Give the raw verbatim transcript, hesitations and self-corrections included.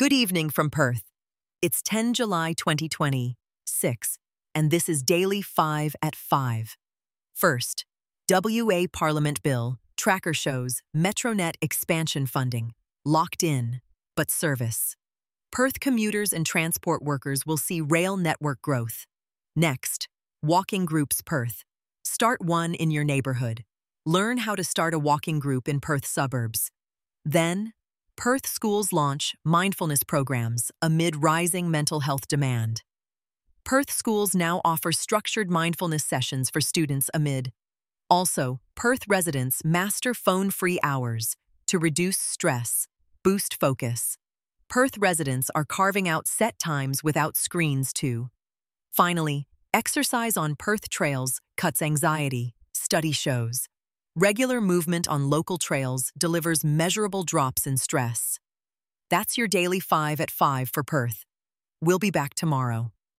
Good evening from Perth. It's the tenth of July twenty twenty-six, and this is Daily five at five. First, W A Parliament Bill tracker shows Metronet expansion funding, locked in, but service. Perth commuters and transport workers will see rail network growth. Next, Walking Groups Perth. Start one in your neighborhood. Learn how to start a walking group in Perth suburbs. Then, Perth schools launch mindfulness programs amid rising mental health demand. Perth schools now offer structured mindfulness sessions for students amid. Also, Perth residents master phone-free hours to reduce stress, boost focus. Perth residents are carving out set times without screens too. Finally, exercise on Perth trails cuts anxiety, study shows. Regular movement on local trails delivers measurable drops in stress. That's your Daily five at five for Perth. We'll be back tomorrow.